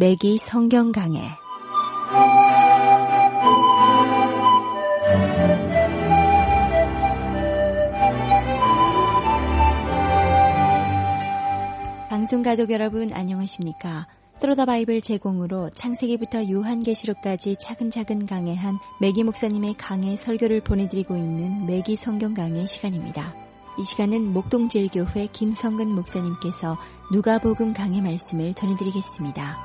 매기 성경 강해. 방송 가족 여러분 안녕하십니까? 트로더 바이블 제공으로 창세기부터 요한계시록까지 차근차근 강해한 매기 목사님의 강해 설교를 보내드리고 있는 매기 성경 강해 시간입니다. 이 시간은 목동제일교회 김성근 목사님께서 누가복음 강해 말씀을 전해드리겠습니다.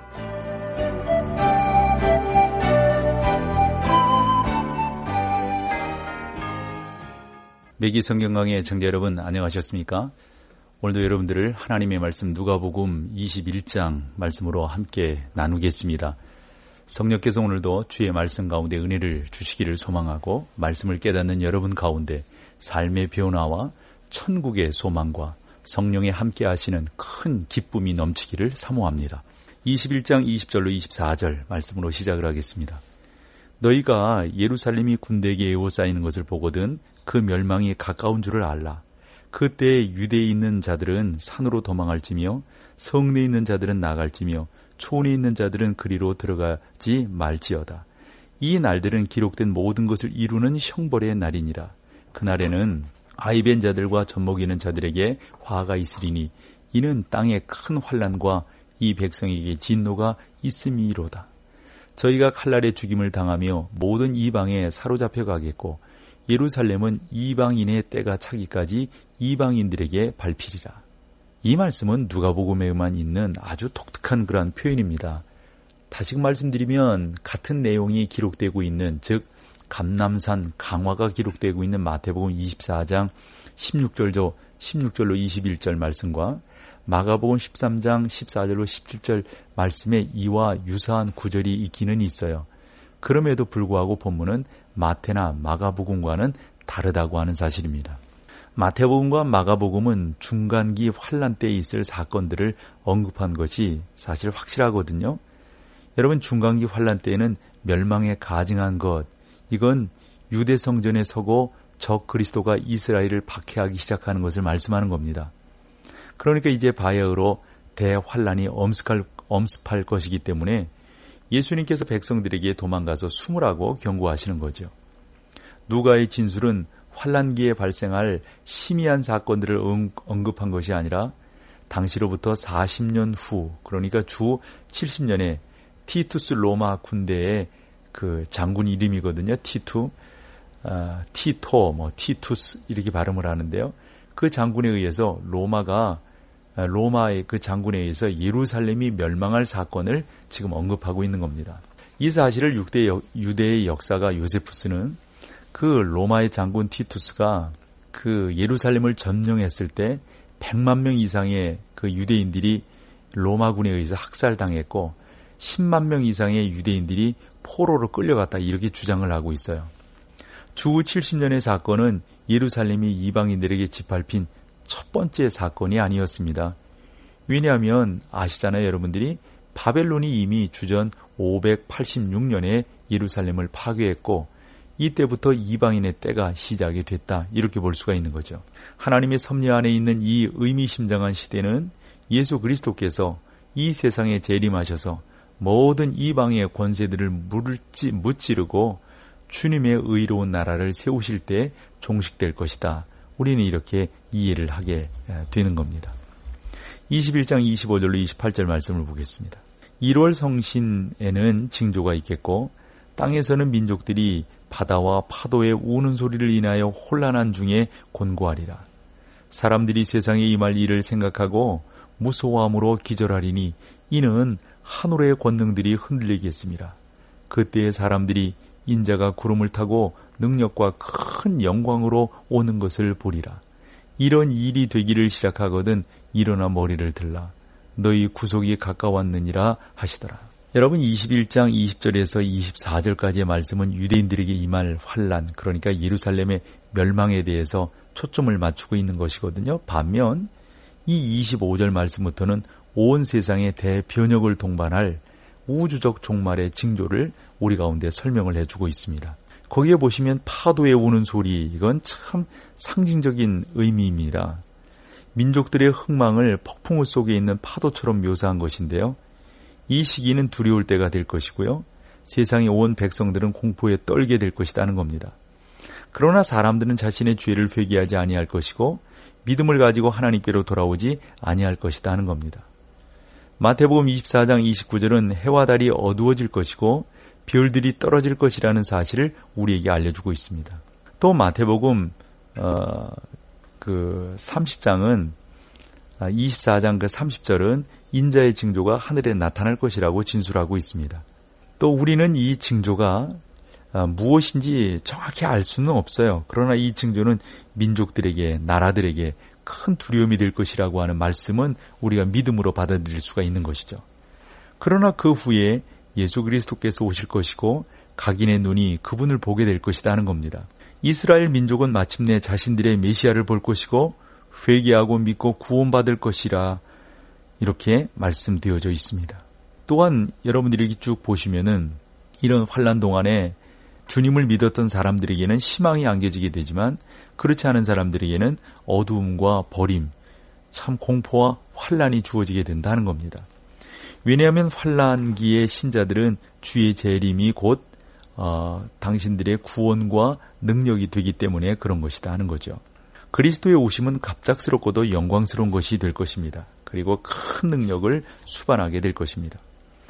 매기 성경 강해 청자 여러분 안녕하셨습니까? 오늘도 여러분들을 하나님의 말씀 누가복음 21장 말씀으로 함께 나누겠습니다. 성령께서 오늘도 주의 말씀 가운데 은혜를 주시기를 소망하고 말씀을 깨닫는 여러분 가운데 삶의 변화와 천국의 소망과 성령의 함께 하시는 큰 기쁨이 넘치기를 사모합니다. 21장 20절로 24절 말씀으로 시작을 하겠습니다. 너희가 예루살렘이 군대에게 에워싸이는 것을 보거든 그 멸망이 가까운 줄을 알라. 그때 유대에 있는 자들은 산으로 도망할지며 성내에 있는 자들은 나갈지며 초원에 있는 자들은 그리로 들어가지 말지어다. 이 날들은 기록된 모든 것을 이루는 형벌의 날이니라. 그날에는 아이벤 자들과 젖먹이는 자들에게 화가 있으리니 이는 땅에 큰 환난과 이 백성에게 진노가 있음이로다. 저희가 칼날에 죽임을 당하며 모든 이방에 사로잡혀 가겠고 예루살렘은 이방인의 때가 차기까지 이방인들에게 밟히리라. 이 말씀은 누가복음에만 있는 아주 독특한 그러한 표현입니다. 다시 말씀드리면 같은 내용이 기록되고 있는 즉 감람산 강화가 기록되고 있는 마태복음 24장 16절로 21절 말씀과 마가복음 13장 14절로 17절 말씀에 이와 유사한 구절이 있기는 있어요. 그럼에도 불구하고 본문은 마태나 마가복음과는 다르다고 하는 사실입니다. 마태복음과 마가복음은 중간기 환란 때에 있을 사건들을 언급한 것이 사실 확실하거든요. 여러분 중간기 환란 때에는 멸망에 가증한 것, 이건 유대 성전에 서고 적 그리스도가 이스라엘을 박해하기 시작하는 것을 말씀하는 겁니다. 그러니까 이제 바야흐로 대환란이 엄습할 것이기 때문에 예수님께서 백성들에게 도망가서 숨으라고 경고하시는 거죠. 누가의 진술은 환란기에 발생할 심의한 사건들을 언급한 것이 아니라 당시로부터 40년 후, 그러니까 주 70년에 티투스 로마 군대의 그 장군 이름이거든요. 티토, 티투스 이렇게 발음을 하는데요. 그 장군에 의해서 로마의 그 장군에 의해서 예루살렘이 멸망할 사건을 지금 언급하고 있는 겁니다. 이 사실을 유대의 역사가 요세푸스는 그 로마의 장군 티투스가 그 예루살렘을 점령했을 때 100만 명 이상의 그 유대인들이 로마군에 의해서 학살당했고 10만 명 이상의 유대인들이 포로로 끌려갔다 이렇게 주장을 하고 있어요. 주 70년의 사건은 예루살렘이 이방인들에게 짓밟힌 첫 번째 사건이 아니었습니다. 왜냐하면 아시잖아요, 여러분들이 바벨론이 이미 주전 586년에 예루살렘을 파괴했고 이때부터 이방인의 때가 시작이 됐다 이렇게 볼 수가 있는 거죠. 하나님의 섭리 안에 있는 이 의미심장한 시대는 예수 그리스도께서 이 세상에 재림하셔서 모든 이방의 권세들을 무찌르고 주님의 의로운 나라를 세우실 때 종식될 것이다. 우리는 이렇게 이해를 하게 되는 겁니다. 21장 25절로 28절 말씀을 보겠습니다. 1월 성신에는 징조가 있겠고 땅에서는 민족들이 바다와 파도의 우는 소리를 인하여 혼란한 중에 곤고하리라. 사람들이 세상에 임할 일을 생각하고 무서워함으로 기절하리니 이는 하늘의 권능들이 흔들리겠습니다. 그때의 사람들이 인자가 구름을 타고 능력과 큰 영광으로 오는 것을 보리라. 이런 일이 되기를 시작하거든 일어나 머리를 들라. 너희 구속이 가까웠느니라 하시더라. 여러분 21장 20절에서 24절까지의 말씀은 유대인들에게 임할 환란, 그러니까 예루살렘의 멸망에 대해서 초점을 맞추고 있는 것이거든요. 반면 이 25절 말씀부터는 온 세상의 대변혁을 동반할 우주적 종말의 징조를 우리 가운데 설명을 해주고 있습니다. 거기에 보시면 파도에 우는 소리, 이건 참 상징적인 의미입니다. 민족들의 흥망을 폭풍우 속에 있는 파도처럼 묘사한 것인데요. 이 시기는 두려울 때가 될 것이고요. 세상의 온 백성들은 공포에 떨게 될 것이라는 겁니다. 그러나 사람들은 자신의 죄를 회개하지 아니할 것이고 믿음을 가지고 하나님께로 돌아오지 아니할 것이다 하는 겁니다. 마태복음 24장 29절은 해와 달이 어두워질 것이고 별들이 떨어질 것이라는 사실을 우리에게 알려주고 있습니다. 또 마태복음 30장은 24장 30절은 인자의 징조가 하늘에 나타날 것이라고 진술하고 있습니다. 또 우리는 이 징조가 무엇인지 정확히 알 수는 없어요. 그러나 이 징조는 민족들에게, 나라들에게 큰 두려움이 될 것이라고 하는 말씀은 우리가 믿음으로 받아들일 수가 있는 것이죠. 그러나 그 후에 예수 그리스도께서 오실 것이고 각인의 눈이 그분을 보게 될 것이다 하는 겁니다. 이스라엘 민족은 마침내 자신들의 메시아를 볼 것이고 회개하고 믿고 구원받을 것이라 이렇게 말씀되어져 있습니다. 또한 여러분들이 쭉 보시면은 이런 환난 동안에 주님을 믿었던 사람들에게는 희망이 안겨지게 되지만 그렇지 않은 사람들에게는 어두움과 버림, 참 공포와 환난이 주어지게 된다는 겁니다. 왜냐하면 환난기의 신자들은 주의 재림이 곧 당신들의 구원과 능력이 되기 때문에 그런 것이다 하는 거죠. 그리스도의 오심은 갑작스럽고도 영광스러운 것이 될 것입니다. 그리고 큰 능력을 수반하게 될 것입니다.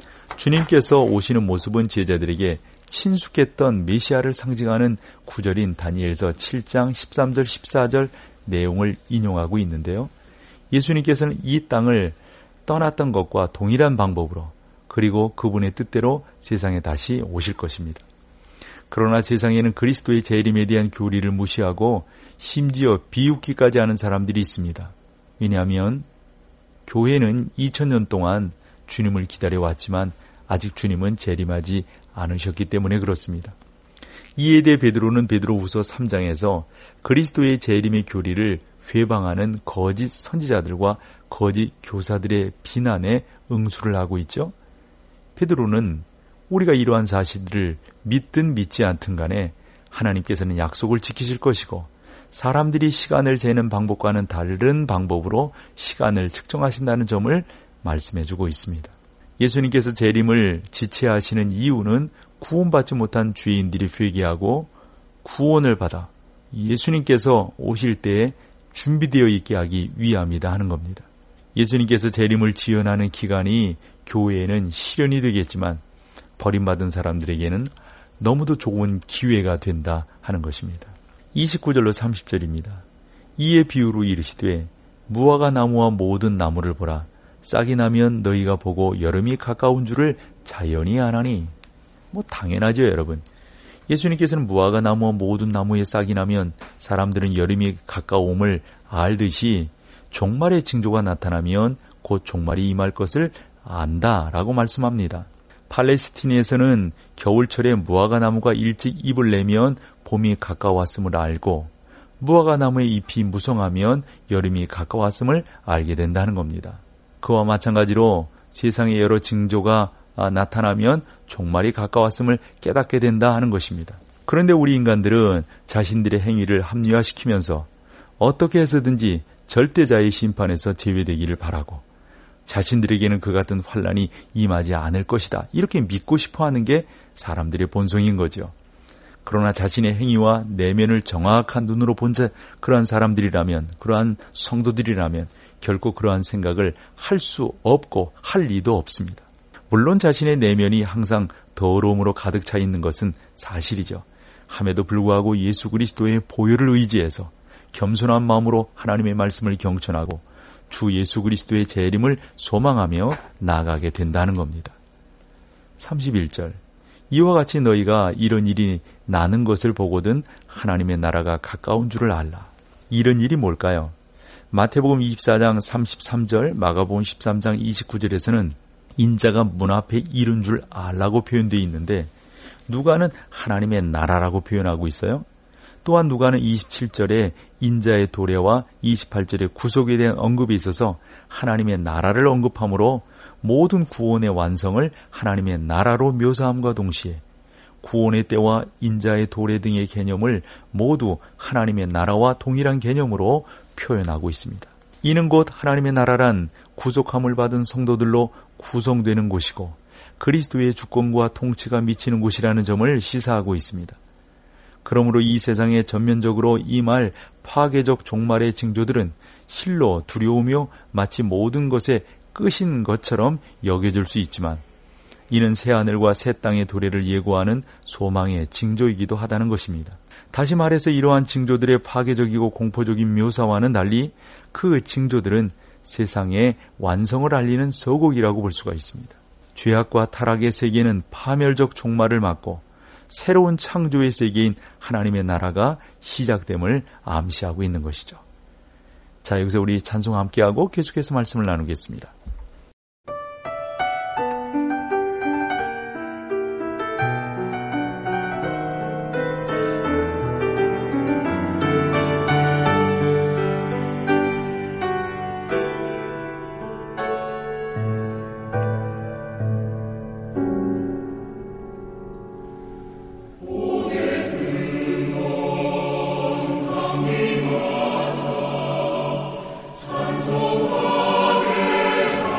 주님께서 오시는 모습은 제자들에게 친숙했던 메시아를 상징하는 구절인 다니엘서 7장 13절 14절 내용을 인용하고 있는데요. 예수님께서는 이 땅을 떠났던 것과 동일한 방법으로 그리고 그분의 뜻대로 세상에 다시 오실 것입니다. 그러나 세상에는 그리스도의 재림에 대한 교리를 무시하고 심지어 비웃기까지 하는 사람들이 있습니다. 왜냐하면 교회는 2000년 동안 주님을 기다려왔지만 아직 주님은 재림하지 않으셨기 때문에 그렇습니다. 이에 대해 베드로는 베드로후서 3장에서 그리스도의 재림의 교리를 회방하는 거짓 선지자들과 거짓 교사들의 비난에 응수를 하고 있죠. 베드로는 우리가 이러한 사실들을 믿든 믿지 않든 간에 하나님께서는 약속을 지키실 것이고 사람들이 시간을 재는 방법과는 다른 방법으로 시간을 측정하신다는 점을 말씀해주고 있습니다. 예수님께서 재림을 지체하시는 이유는 구원받지 못한 죄인들이 회개하고 구원을 받아 예수님께서 오실 때에 준비되어 있게 하기 위함이다 하는 겁니다. 예수님께서 재림을 지연하는 기간이 교회에는 시련이 되겠지만 버림받은 사람들에게는 너무도 좋은 기회가 된다 하는 것입니다. 29절로 30절입니다. 이에 비유로 이르시되 무화과 나무와 모든 나무를 보라. 싹이 나면 너희가 보고 여름이 가까운 줄을 자연히 아나니. 당연하죠 여러분. 예수님께서는 무화과 나무와 모든 나무에 싹이 나면 사람들은 여름이 가까움을 알듯이 종말의 징조가 나타나면 곧 종말이 임할 것을 안다라고 말씀합니다. 팔레스틴에서는 겨울철에 무화과 나무가 일찍 잎을 내면 봄이 가까웠음을 알고 무화과 나무의 잎이 무성하면 여름이 가까웠음을 알게 된다는 겁니다. 그와 마찬가지로 세상의 여러 징조가 나타나면 종말이 가까웠음을 깨닫게 된다 하는 것입니다. 그런데 우리 인간들은 자신들의 행위를 합리화시키면서 어떻게 해서든지 절대자의 심판에서 제외되기를 바라고 자신들에게는 그 같은 환난이 임하지 않을 것이다. 이렇게 믿고 싶어하는 게 사람들의 본성인 거죠. 그러나 자신의 행위와 내면을 정확한 눈으로 본 그러한 사람들이라면, 그러한 성도들이라면 결코 그러한 생각을 할 수 없고 할 리도 없습니다. 물론 자신의 내면이 항상 더러움으로 가득 차 있는 것은 사실이죠. 함에도 불구하고 예수 그리스도의 보혈을 의지해서 겸손한 마음으로 하나님의 말씀을 경청하고 주 예수 그리스도의 재림을 소망하며 나아가게 된다는 겁니다. 31절 이와 같이 너희가 이런 일이 나는 것을 보거든 하나님의 나라가 가까운 줄을 알라. 이런 일이 뭘까요? 마태복음 24장 33절, 마가복음 13장 29절에서는 인자가 문 앞에 이른 줄 알라고 표현되어 있는데 누가는 하나님의 나라라고 표현하고 있어요. 또한 누가는 27절에 인자의 도래와 28절에 구속에 대한 언급이 있어서 하나님의 나라를 언급하므로 모든 구원의 완성을 하나님의 나라로 묘사함과 동시에 구원의 때와 인자의 도래 등의 개념을 모두 하나님의 나라와 동일한 개념으로 표현하고 있습니다. 이는 곧 하나님의 나라란 구속함을 받은 성도들로 구성되는 곳이고 그리스도의 주권과 통치가 미치는 곳이라는 점을 시사하고 있습니다. 그러므로 이 세상에 전면적으로 임할 파괴적 종말의 징조들은 실로 두려우며 마치 모든 것의 끝인 것처럼 여겨질 수 있지만 이는 새하늘과 새 땅의 도래를 예고하는 소망의 징조이기도 하다는 것입니다. 다시 말해서 이러한 징조들의 파괴적이고 공포적인 묘사와는 달리 그 징조들은 세상의 완성을 알리는 서곡이라고 볼 수가 있습니다. 죄악과 타락의 세계는 파멸적 종말을 맞고 새로운 창조의 세계인 하나님의 나라가 시작됨을 암시하고 있는 것이죠. 자, 여기서 우리 찬송 함께하고 계속해서 말씀을 나누겠습니다. 찬송하게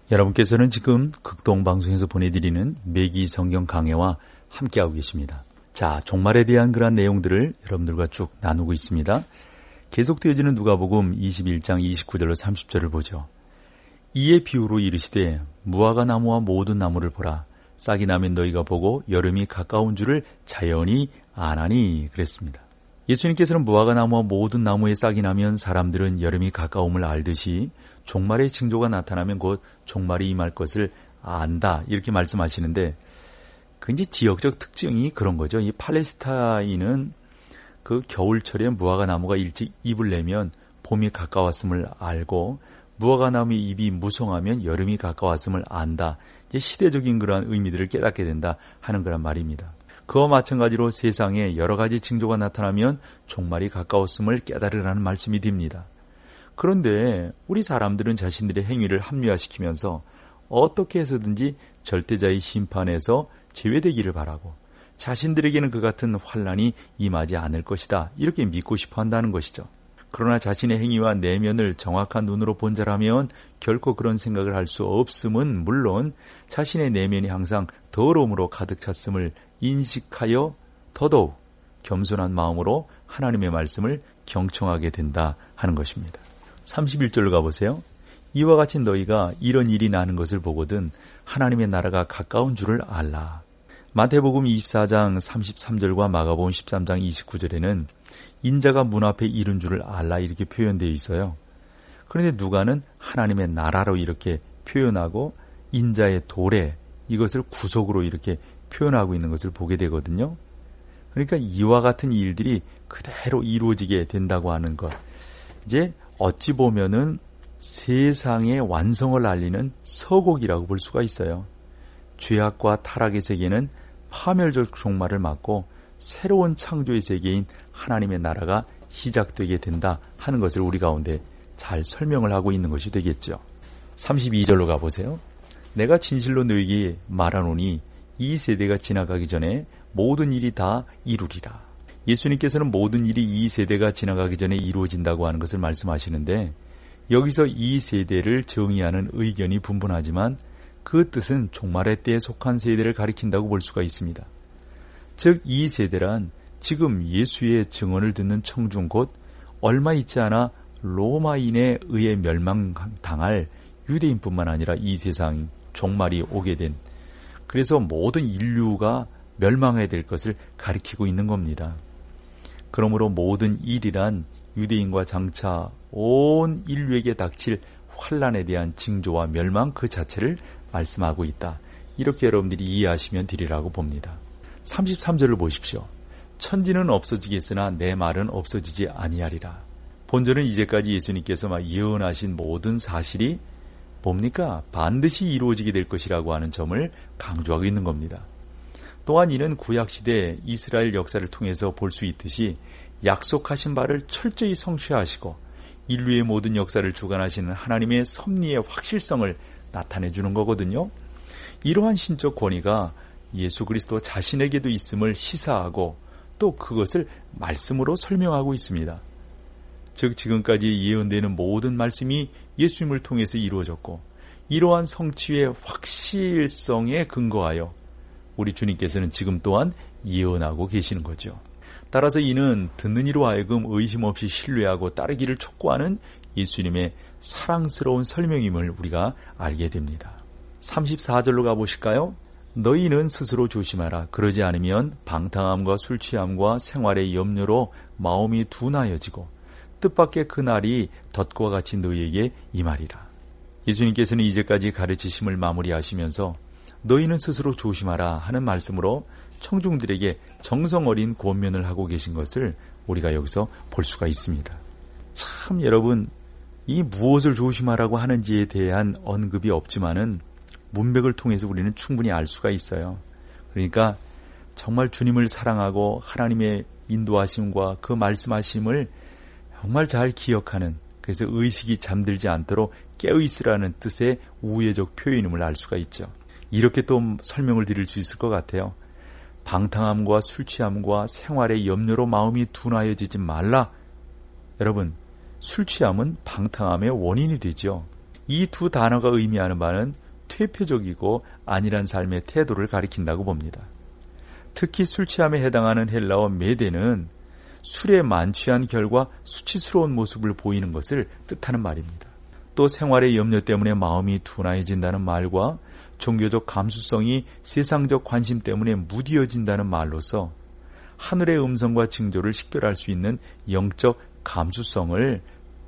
여러분께서는 지금 극동방송에서 보내드리는 매기 성경 강해와 함께하고 계십니다. 자, 종말에 대한 그러한 내용들을 여러분들과 쭉 나누고 있습니다. 계속되어지는 누가복음 21장 29절로 30절을 보죠. 이에 비유로 이르시되 무화과 나무와 모든 나무를 보라. 싹이 나면 너희가 보고 여름이 가까운 줄을 자연히 아나니 그랬습니다. 예수님께서는 무화과 나무와 모든 나무에 싹이 나면 사람들은 여름이 가까움을 알듯이 종말의 징조가 나타나면 곧 종말이 임할 것을 안다 이렇게 말씀하시는데 그 이제 지역적 특징이 그런 거죠. 이 팔레스타인은 그 겨울철에 무화과 나무가 일찍 잎을 내면 봄이 가까웠음을 알고 무화과 나무의 잎이 무성하면 여름이 가까웠음을 안다. 이제 시대적인 그러한 의미들을 깨닫게 된다 하는 그런 말입니다. 그와 마찬가지로 세상에 여러 가지 징조가 나타나면 종말이 가까웠음을 깨달으라는 말씀이 됩니다. 그런데 우리 사람들은 자신들의 행위를 합리화시키면서 어떻게 해서든지 절대자의 심판에서 제외되기를 바라고 자신들에게는 그 같은 환난이 임하지 않을 것이다 이렇게 믿고 싶어 한다는 것이죠. 그러나 자신의 행위와 내면을 정확한 눈으로 본 자라면 결코 그런 생각을 할 수 없음은 물론 자신의 내면이 항상 더러움으로 가득 찼음을 인식하여 더더욱 겸손한 마음으로 하나님의 말씀을 경청하게 된다 하는 것입니다. 31절로 가보세요. 이와 같이 너희가 이런 일이 나는 것을 보거든 하나님의 나라가 가까운 줄을 알라. 마태복음 24장 33절과 마가복음 13장 29절에는 인자가 문 앞에 이른 줄을 알라 이렇게 표현되어 있어요. 그런데 누가는 하나님의 나라로 이렇게 표현하고 인자의 도래 이것을 구속으로 이렇게 표현하고 있는 것을 보게 되거든요. 그러니까 이와 같은 일들이 그대로 이루어지게 된다고 하는 것. 이제 어찌 보면은 세상의 완성을 알리는 서곡이라고 볼 수가 있어요. 죄악과 타락의 세계는 파멸적 종말을 맞고 새로운 창조의 세계인 하나님의 나라가 시작되게 된다 하는 것을 우리 가운데 잘 설명을 하고 있는 것이 되겠죠. 32절로 가보세요. 내가 진실로 너희에게 말하노니 이 세대가 지나가기 전에 모든 일이 다 이루리라. 예수님께서는 모든 일이 이 세대가 지나가기 전에 이루어진다고 하는 것을 말씀하시는데 여기서 이 세대를 정의하는 의견이 분분하지만 그 뜻은 종말의 때에 속한 세대를 가리킨다고 볼 수가 있습니다. 즉 이 세대란 지금 예수의 증언을 듣는 청중 곧 얼마 있지 않아 로마인에 의해 멸망당할 유대인뿐만 아니라 이 세상 종말이 오게 된 그래서 모든 인류가 멸망해야 될 것을 가리키고 있는 겁니다. 그러므로 모든 일이란 유대인과 장차 온 인류에게 닥칠 환난에 대한 징조와 멸망 그 자체를 말씀하고 있다. 이렇게 여러분들이 이해하시면 되리라고 봅니다. 33절을 보십시오. 천지는 없어지겠으나 내 말은 없어지지 아니하리라. 본절은 이제까지 예수님께서 예언하신 모든 사실이 뭡니까? 반드시 이루어지게 될 것이라고 하는 점을 강조하고 있는 겁니다. 또한 이는 구약시대 이스라엘 역사를 통해서 볼 수 있듯이 약속하신 바를 철저히 성취하시고 인류의 모든 역사를 주관하시는 하나님의 섭리의 확실성을 나타내 주는 거거든요. 이러한 신적 권위가 예수 그리스도 자신에게도 있음을 시사하고 또 그것을 말씀으로 설명하고 있습니다. 즉 지금까지 예언되는 모든 말씀이 예수님을 통해서 이루어졌고 이러한 성취의 확실성에 근거하여 우리 주님께서는 지금 또한 예언하고 계시는 거죠. 따라서 이는 듣는 이로 하여금 의심 없이 신뢰하고 따르기를 촉구하는 예수님의 사랑스러운 설명임을 우리가 알게 됩니다. 34절로 가보실까요? 너희는 스스로 조심하라. 그러지 않으면 방탕함과 술 취함과 생활의 염려로 마음이 둔하여지고 뜻밖의 그날이 덫과 같이 너희에게 임하리라. 예수님께서는 이제까지 가르치심을 마무리하시면서 너희는 스스로 조심하라 하는 말씀으로 청중들에게 정성 어린 권면을 하고 계신 것을 우리가 여기서 볼 수가 있습니다. 참 여러분 이 무엇을 조심하라고 하는지에 대한 언급이 없지만은 문맥을 통해서 우리는 충분히 알 수가 있어요. 그러니까 정말 주님을 사랑하고 하나님의 인도하심과 그 말씀하심을 정말 잘 기억하는 그래서 의식이 잠들지 않도록 깨어있으라는 뜻의 우회적 표현임을 알 수가 있죠. 이렇게 또 설명을 드릴 수 있을 것 같아요. 방탕함과 술 취함과 생활의 염려로 마음이 둔하여지지 말라. 여러분 술 취함은 방탕함의 원인이 되죠. 이 두 단어가 의미하는 바는 퇴폐적이고 안일한 삶의 태도를 가리킨다고 봅니다. 특히 술 취함에 해당하는 헬라어 메데는 술에 만취한 결과 수치스러운 모습을 보이는 것을 뜻하는 말입니다. 또 생활의 염려 때문에 마음이 둔화해진다는 말과 종교적 감수성이 세상적 관심 때문에 무디어진다는 말로서 하늘의 음성과 징조를 식별할 수 있는 영적 감수성을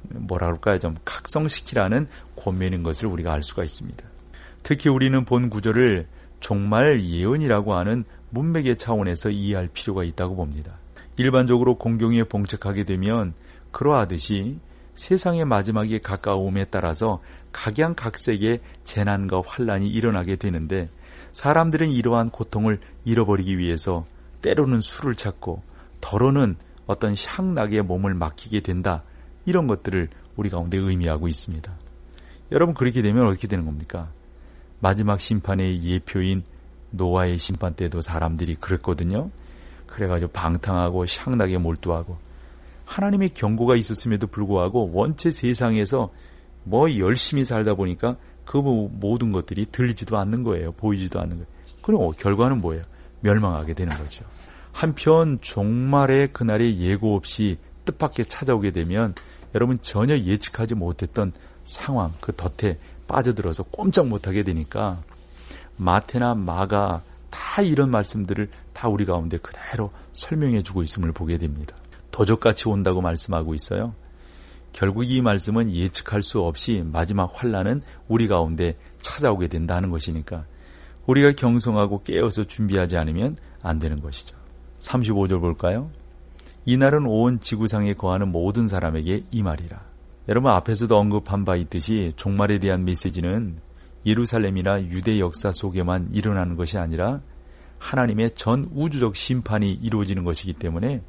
좀 각성시키라는 권면인 것을 우리가 알 수가 있습니다. 특히 우리는 본 구절을 종말 예언이라고 하는 문맥의 차원에서 이해할 필요가 있다고 봅니다. 일반적으로 공경에 봉착하게 되면 그러하듯이 세상의 마지막이 가까움에 따라서 각양각색의 재난과 환란이 일어나게 되는데 사람들은 이러한 고통을 잃어버리기 위해서 때로는 술을 찾고 더러는 어떤 향락에 몸을 맡기게 된다. 이런 것들을 우리 가운데 의미하고 있습니다. 여러분 그렇게 되면 어떻게 되는 겁니까? 마지막 심판의 예표인 노아의 심판 때도 사람들이 그랬거든요. 그래가지고 방탕하고 향락에 몰두하고 하나님의 경고가 있었음에도 불구하고 원체 세상에서 열심히 살다 보니까 그 모든 것들이 들리지도 않는 거예요. 보이지도 않는 거예요. 그럼 결과는 뭐예요? 멸망하게 되는 거죠. 한편 종말의 그날의 예고 없이 뜻밖의 찾아오게 되면 여러분 전혀 예측하지 못했던 상황, 그 덫에 빠져들어서 꼼짝 못하게 되니까 마태나 마가 다 이런 말씀들을 다 우리 가운데 그대로 설명해 주고 있음을 보게 됩니다. 도적같이 온다고 말씀하고 있어요. 결국 이 말씀은 예측할 수 없이 마지막 환란은 우리 가운데 찾아오게 된다는 것이니까 우리가 경성하고 깨어서 준비하지 않으면 안 되는 것이죠. 35절 볼까요? 이날은 온 지구상에 거하는 모든 사람에게 이 말이라. 여러분 앞에서도 언급한 바 있듯이 종말에 대한 메시지는 예루살렘이나 유대 역사 속에만 일어나는 것이 아니라 하나님의 전 우주적 심판이 이루어지는 것이기 때문에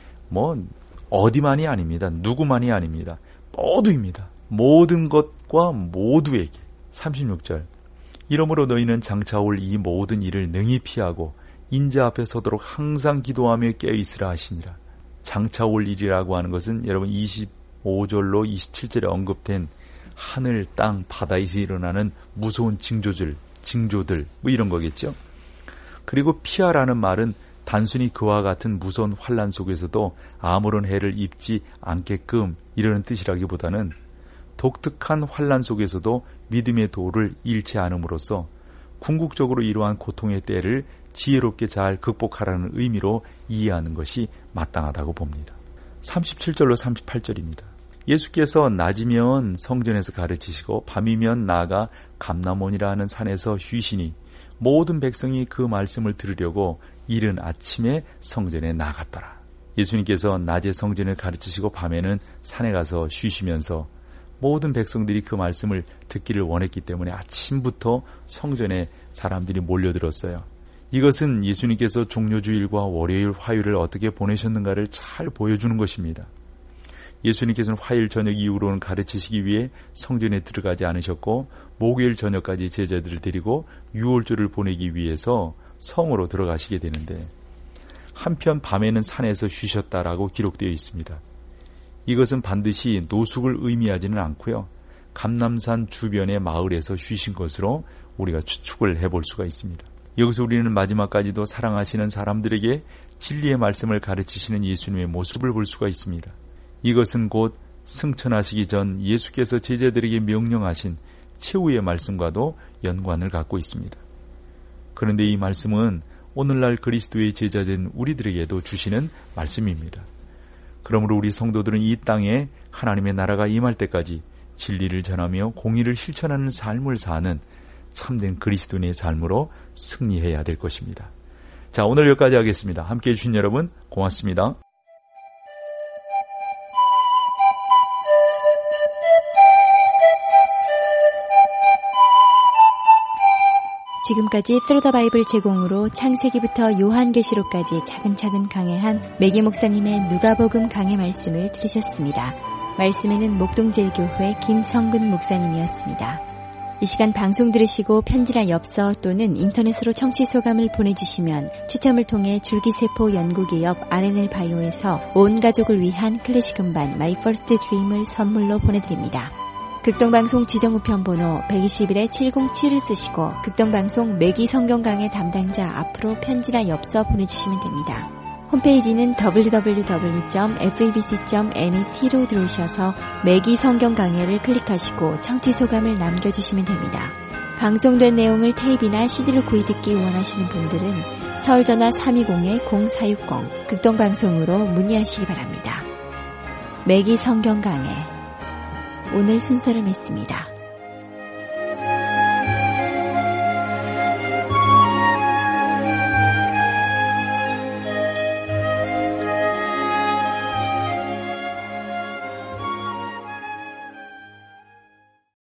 어디만이 아닙니다. 누구만이 아닙니다. 모두입니다. 모든 것과 모두에게. 36절 이러므로 너희는 장차 올 이 모든 일을 능히 피하고 인자 앞에 서도록 항상 기도하며 깨어있으라 하시니라. 장차 올 일이라고 하는 것은 여러분 25절로 27절에 언급된 하늘, 땅, 바다에서 일어나는 무서운 징조들 이런 거겠죠. 그리고 피하라는 말은 단순히 그와 같은 무서운 환란 속에서도 아무런 해를 입지 않게끔 이러는 뜻이라기보다는 독특한 환란 속에서도 믿음의 도를 잃지 않음으로써 궁극적으로 이러한 고통의 때를 지혜롭게 잘 극복하라는 의미로 이해하는 것이 마땅하다고 봅니다. 37절로 38절입니다. 예수께서 낮이면 성전에서 가르치시고 밤이면 나아가 감람원이라 하는 산에서 쉬시니 모든 백성이 그 말씀을 들으려고 이른 아침에 성전에 나갔더라. 예수님께서 낮에 성전을 가르치시고 밤에는 산에 가서 쉬시면서 모든 백성들이 그 말씀을 듣기를 원했기 때문에 아침부터 성전에 사람들이 몰려들었어요. 이것은 예수님께서 종료주일과 월요일, 화요일을 어떻게 보내셨는가를 잘 보여주는 것입니다. 예수님께서는 화요일 저녁 이후로는 가르치시기 위해 성전에 들어가지 않으셨고 목요일 저녁까지 제자들을 데리고 유월절을 보내기 위해서 성으로 들어가시게 되는데 한편 밤에는 산에서 쉬셨다라고 기록되어 있습니다. 이것은 반드시 노숙을 의미하지는 않고요. 감람산 주변의 마을에서 쉬신 것으로 우리가 추측을 해볼 수가 있습니다. 여기서 우리는 마지막까지도 사랑하시는 사람들에게 진리의 말씀을 가르치시는 예수님의 모습을 볼 수가 있습니다. 이것은 곧 승천하시기 전 예수께서 제자들에게 명령하신 최후의 말씀과도 연관을 갖고 있습니다. 그런데 이 말씀은 오늘날 그리스도의 제자된 우리들에게도 주시는 말씀입니다. 그러므로 우리 성도들은 이 땅에 하나님의 나라가 임할 때까지 진리를 전하며 공의를 실천하는 삶을 사는 참된 그리스도인의 삶으로 승리해야 될 것입니다. 자, 오늘 여기까지 하겠습니다. 함께해 주신 여러분 고맙습니다. 지금까지 Through the Bible 제공으로 창세기부터 요한계시록까지 차근차근 강해한 매기 목사님의 누가복음 강해 말씀을 들으셨습니다. 말씀에는 목동제일교회 김성근 목사님이었습니다. 이 시간 방송 들으시고 편지나 엽서 또는 인터넷으로 청취 소감을 보내주시면 추첨을 통해 줄기세포 연구기업 RNL 바이오에서 온 가족을 위한 클래식 음반 My First Dream을 선물로 보내드립니다. 극동방송 지정우편 번호 121-707을 쓰시고 극동방송 매기 성경 강해 담당자 앞으로 편지나 엽서 보내주시면 됩니다. 홈페이지는 www.febc.net로 들어오셔서 매기 성경 강해를 클릭하시고 청취 소감을 남겨주시면 됩니다. 방송된 내용을 테이프나 CD로 구입 듣기 원하시는 분들은 서울전화 320-0460 극동방송으로 문의하시기 바랍니다. 매기 성경 강해 오늘 순서를 맺습니다.